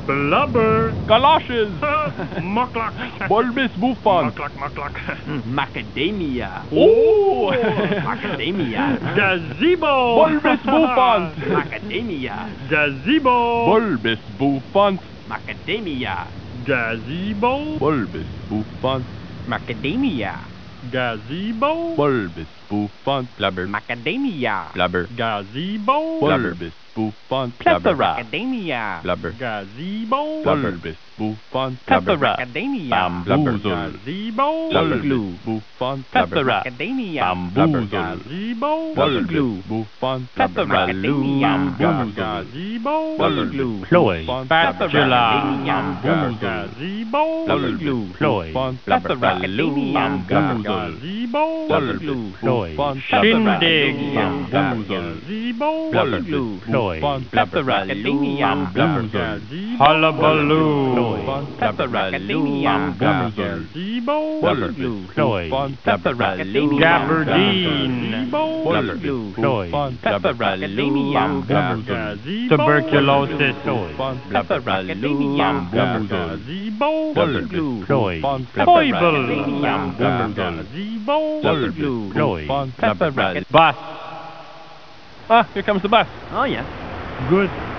Blubber. Galoshes. Muckluck. Bulbous Bouffant. Muckluck. Macadamia. Oh! Macadamia. Gazebo. Bulbous Bouffant. Macadamia. Gazebo. Bulbous Bouffant. Macadamia. Gazebo. Bulbous Bouffant. Macadamia. Gazebo. Bulbous Bouffant. Blubber. Macadamia. Blubber. Gazebo. Bulbous Bouffant. Plethora. Macadamia. Blubber. Gazebo. Bulbous Bouffant. Plethora. Macadamia. Bamboozle. Gazebo. Glue. Bouffant. Plethora. Macadamia. Bamboozle. Gazebo. Glue. Bouffant. Plethora. Macadamia. Gazebo. Glue. Chloe. Spatula. Gazebo. Glue. Chloe. Plethora. Macadamia. Gazebo. Glue. Chloe. Shindig. Gazebo. Glue. Chloe. Plethora. Macadamia. Gazebo. Hullabaloo. Chloe. Plethora. Macadamia. Gazebo. Glue. Chloe. Plethora. Macadamia. Gabardine. Glue. Chloe. Plethora. Macadamia. Gazebo. Tuberculosis. Chloe. Plethora. Macadamia. Gazebo. Glue. Chloe. Foible. Gazebo. Glue. Chloe. Plethora. Bus. Ah, here comes the bus. Oh yeah. Good.